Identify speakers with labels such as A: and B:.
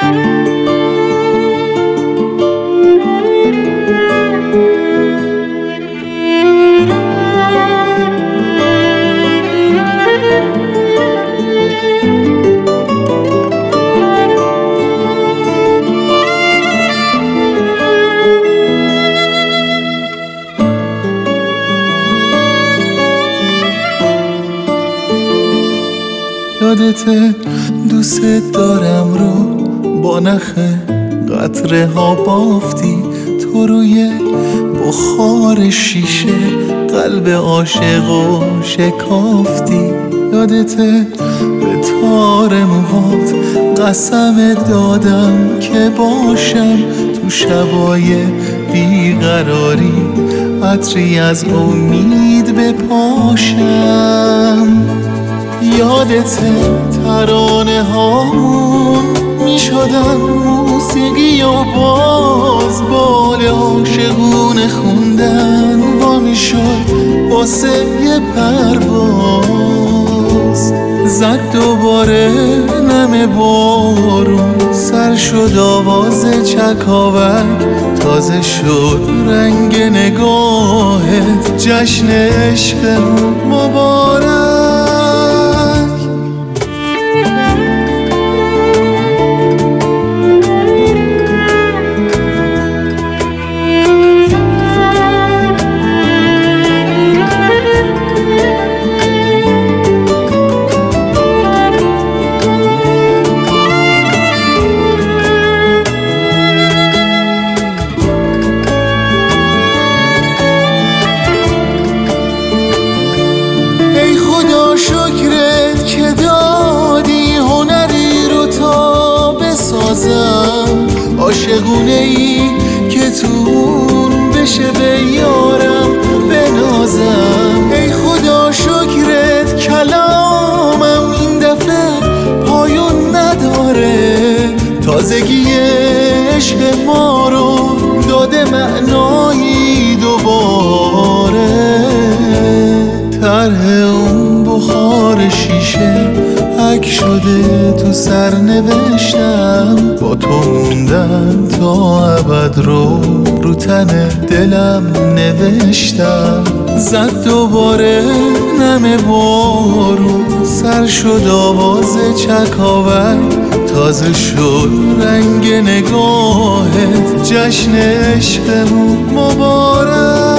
A: یادته دوست دارم رو با نخ قطره ها بافتی، تو روی بخار شیشه قلب عاشق و شکافتی. یادته به تار موهات قسم دادم که باشم تو شبای بیقراری، عطری از امید بپاشم. یادته ترانه هامون می شدن موسیقی و باز بال عاشقونه خوندن وا می شد واسه یه پرواز. زد دوباره نم بارون، سر شد آواز چکاوک، تازه شد رنگ نگاهت، جشن عشقمون مبارک. شکرت که دادی هنری رو تا بسازم، عاشقونه ای که تو اون بشه به یارم بنازم. ای خدا شکرت کلامم این دفعه پایون نداره، تازگی عشق ما رو داده معنایی دوباره. طرح اون بخار شیشه حک شده تو سر نوشتم، با تو موندم تا ابد رو تن دلم نوشتم. زد دوباره نم بارون، سر شد آواز چکاوک، تازه شد رنگ نگاهت، جشن عشقمون مبارک.